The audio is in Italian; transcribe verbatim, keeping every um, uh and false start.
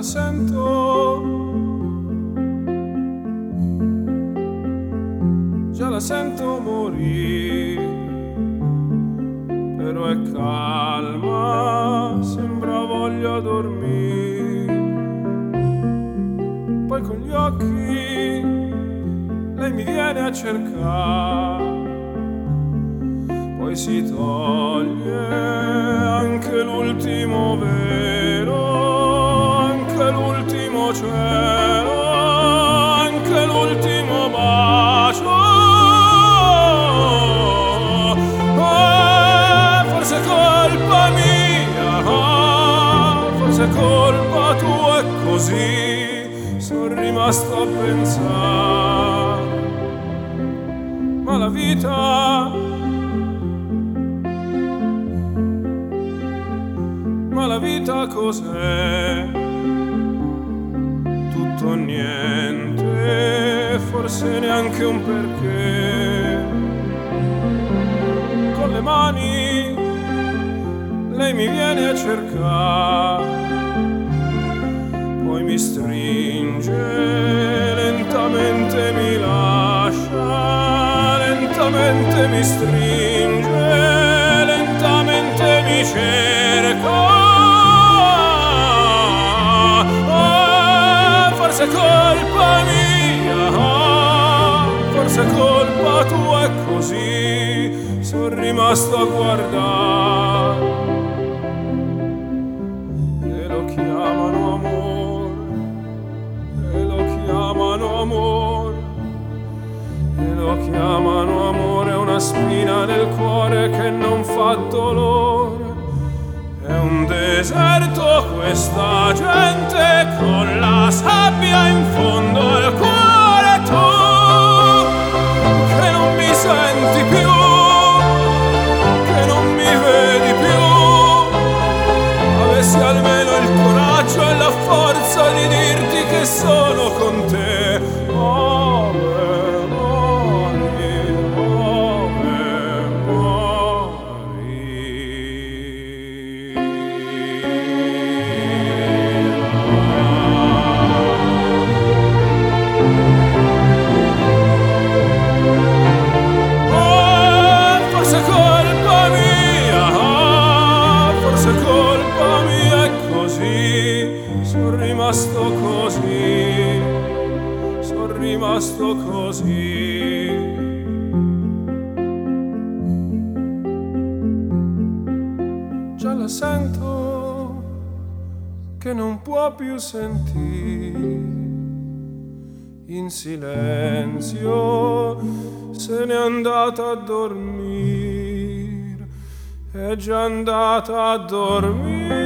sento, già la sento morire, però è calma, sembra voglia dormire. Poi con gli occhi lei mi viene a cercare, poi si toglie anche l'ultimo velo, anche l'ultimo cielo, anche l'ultimo bacio. Eh, forse è colpa mia, forse è colpa tua, è così, sono rimasto a pensare. Ma la vita, ma la vita cos'è? Tutto o niente, forse neanche un perché. Con le mani lei mi viene a cercare, poi mi stringe, lentamente mi lascia, lentamente mi stringe, lentamente mi cerca. Forse è colpa mia, forse è colpa tua, è così, sono rimasto a guardare. E lo chiamano amore, e lo chiamano amore, e lo chiamano amore, una spina nel cuore che non fa dolore. È un deserto questa gente con la sabbia in fondo al cuore. Tu che non mi senti più, che non mi vedi più, avessi almeno il coraggio e la forza di dirti che sono con te. Oh, rimasto così, sono rimasto così. Già la sento che non può più sentire, in silenzio se n'è andata a dormire, è già andata a dormire.